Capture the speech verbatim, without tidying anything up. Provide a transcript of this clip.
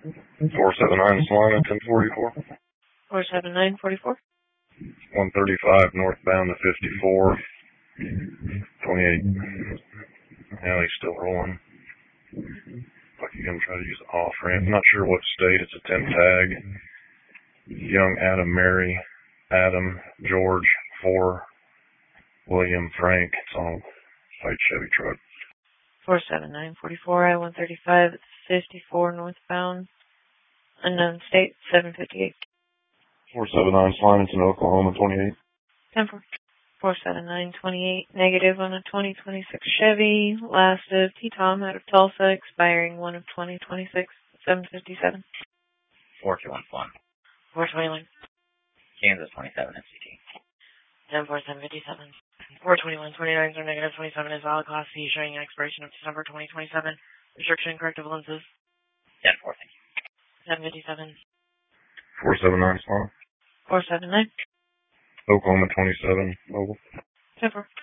four seven nine Salina, ten forty-four. four seven nine forty-four. one thirty-five northbound to fifty-four. twenty-eight. Alley still rolling. Like you're going to try to use the off ramp. I'm not sure what state. It's a ten tag. Young Adam, Mary, Adam, George, four, William, Frank. It's on a white Chevy truck. four seven nine forty-four, I one thirty-five, fifty-four northbound. Unknown state, seven fifty-eight. four seven nine Slimington, Oklahoma, twenty-eight. ten four. four seven nine twenty-eight, negative on a twenty twenty-six Chevy. Last of T-Tom out of Tulsa, expiring one of twenty twenty-six, seven fifty-seven. four two one one. four twenty-one. Kansas twenty-seven M C T. ten four seven fifty-seven. four twenty-one twenty-nine, so negative twenty-seven is valid class C, showing an expiration of December twenty twenty-seven. Restriction corrective lenses. ten four, thank you. seven fifty-seven. four seven nine Slime. four seven nine. Oklahoma, twenty-seven, mobile. ten four.